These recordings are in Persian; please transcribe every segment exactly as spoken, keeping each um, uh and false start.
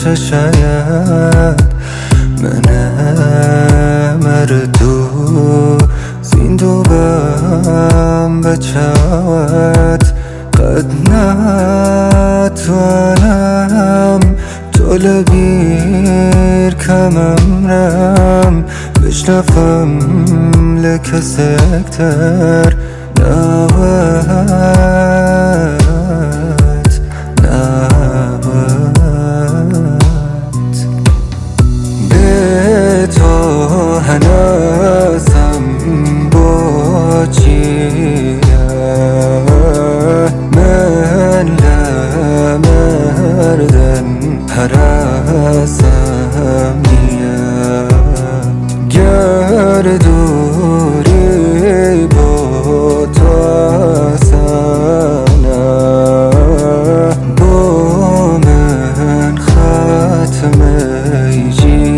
باشه شاید من مردو زندوبم بچوت قد نتوانم طول بیر کمم رم بشنفم لکسکتر نوت نوت به تو هناسم با چیه من لمردن هراسم نیه گر دوری با تو آسانه با من ختم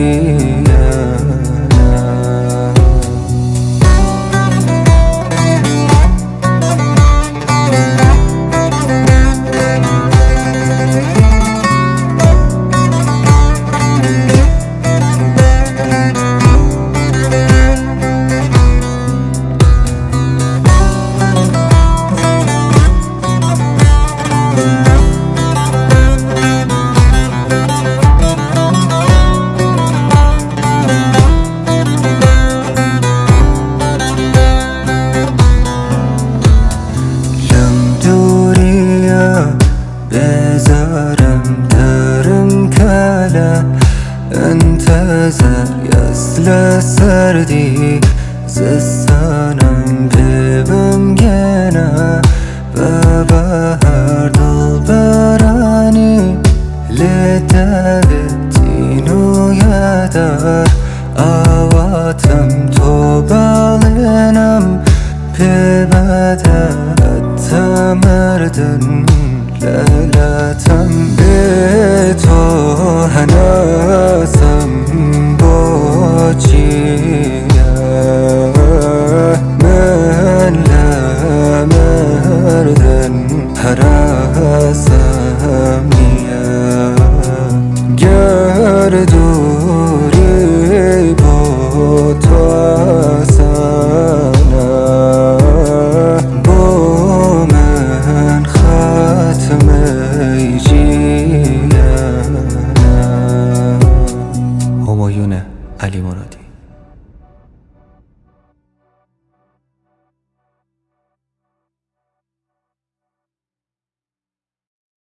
بذارم درم کلا انتظر یسل سردی زستانم ببم گنه و بهر دل برانی لدلتینو یادر آواتم تو بالینم ببدت مردن لالاتم به تو هناسم با چیه من لمردن هراسم نیه گر دوری با تو آسانه با من ختم همایون علی مرادی.